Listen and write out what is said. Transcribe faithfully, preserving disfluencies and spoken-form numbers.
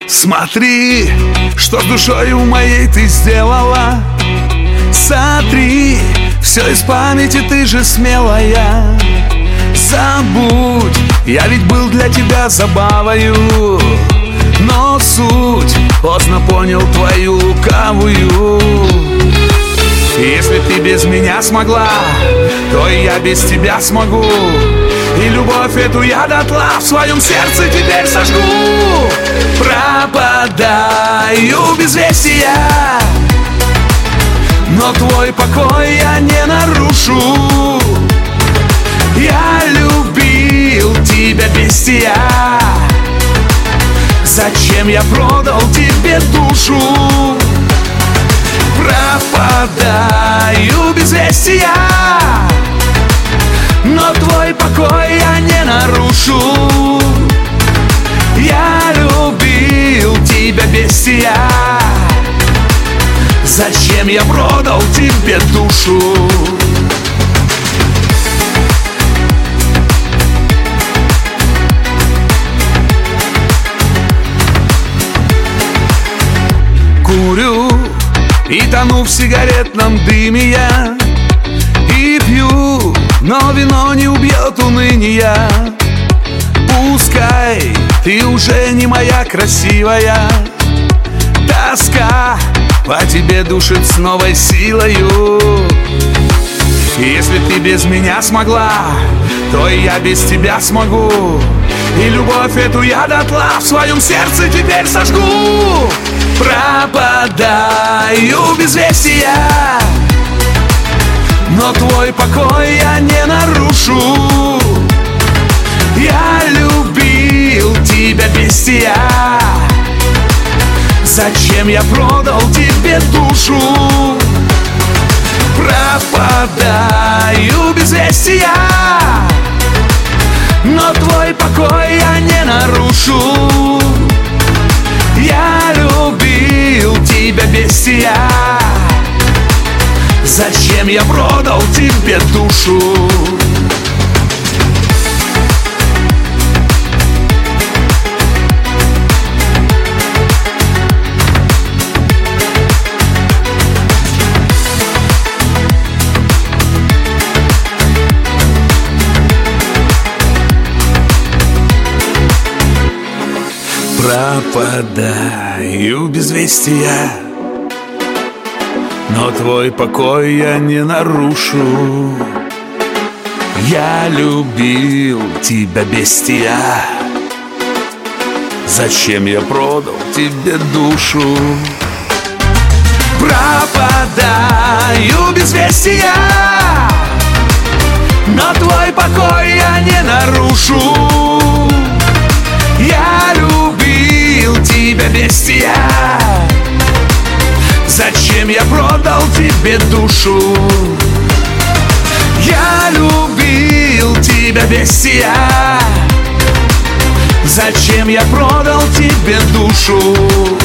Смотри, что с душою моей ты сделала. Сотри все из памяти, ты же смелая. Забудь, я ведь был для тебя забавою, но суть поздно понял твою лукавую. Если ты без меня смогла, то и я без тебя смогу. И любовь эту я дотла в своем сердце теперь сожгу. Пропадаю без вестия, но твой покой я не нарушу. Я любил тебя без тебя. Зачем я продал тебе душу? Пропадаю без вестия, но твой покой я не нарушу. Я любил тебя без тебя. Зачем я продал тебе душу? Курю и тону в сигаретном дыме я, и пью, но вино не убьет уныния. Пускай ты уже не моя красивая, тоска по тебе душит с новой силою. Если ты без меня смогла, то и я без тебя смогу. И любовь эту я дотла в своем сердце теперь сожгу. Пропадаю без вестия, но твой покой я не нарушу. Я любил тебя без тебя. Зачем я продал тебе душу? Пропадаю без вестия, но твой покой я не нарушу. Я любил тебя без тебя. Зачем я продал тебе душу? Пропадаю без вестия, но твой покой я не нарушу. Я любил тебя без тебя. Зачем я продал тебе душу? Пропадаю без вестия, но твой покой я не нарушу. Я любил тебя без тебя. Зачем я продал тебе душу? Я любил тебя без тебя. Зачем я продал тебе душу?